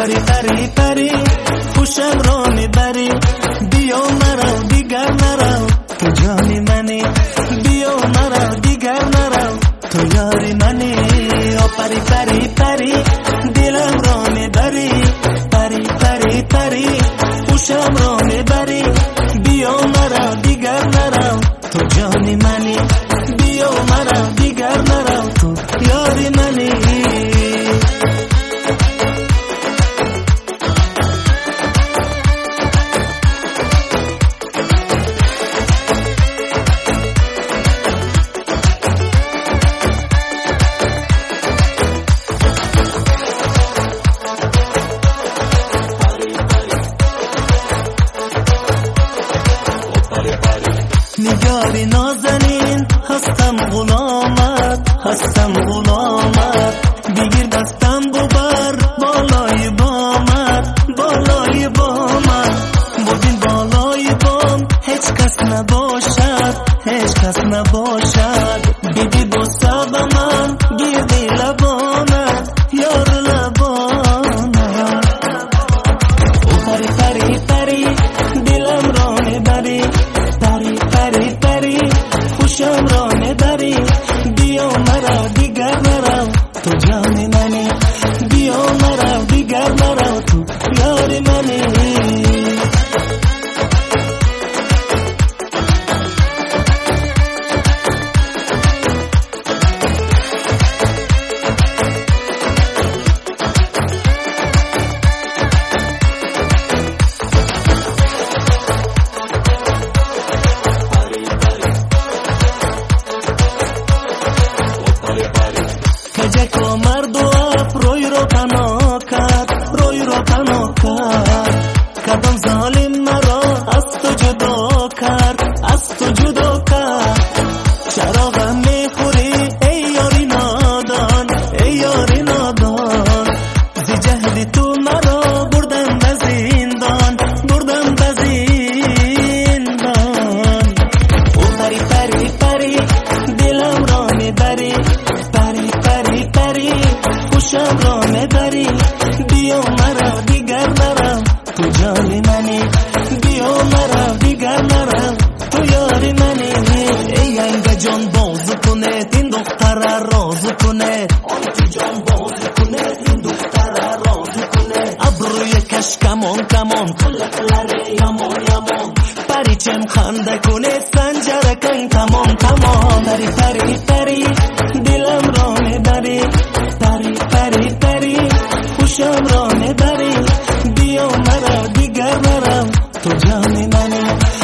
پری پری پری خوشم را میبری، بیا مرا دیگر نرو تو جانی منی، بیا مرا دیگر نرو تو یاری منی. پری پری پری دلم را میبری، پری پری پری خوشم را میبری، بیا مرا دیگر نرو تو جانی منی، بیا مرا دیگر نرو تو یاری منی. نگاری نازنین هستم غلامت، هستم غلامت، بگیر دستم ببر بالای بامت، بالای بامت. بودین بالای بام هیچ کس نباشد، هیچ کس نباشد. بیدی بوسه به من گیردی لبانت، یار لبانت. او پری پری پری دلم را میبری، پری پری پری خوشم را میبری، بیا مرا دیگر نرو تو جان منی، بیا مرا دیگر نرو تو یار منی. کجا مرد و اف روی رو پناه کرد، روی رو پناه کرد. کدام ظالم مرا از تو جدا کرد، از تو جدا کرد. چراغم میخوری ای یاری نادان، ای یاری نادان. زی جهد تو مرا بردم به زندان، بردم به زندان. او پری پری پری دلم را میبری، پری پری پری خوشم را میبری، بیا مرا دیگر نرو تو جانی منی، بیا مرا دیگر نرو تو یاری منی. ای انگه جان باز کنه این دختر راز کنه، آنتی جان باز کنه این دختر راز کنه. ابروی کش کمان کمان کلا کلاره یمان یمان، پریچم خنده کنه سنجره کن تمام تمام. پری پری پری دلم را میبری، پری پری پری خوشم را میبری، بیا مرا دیگر نرو تو جانی منی،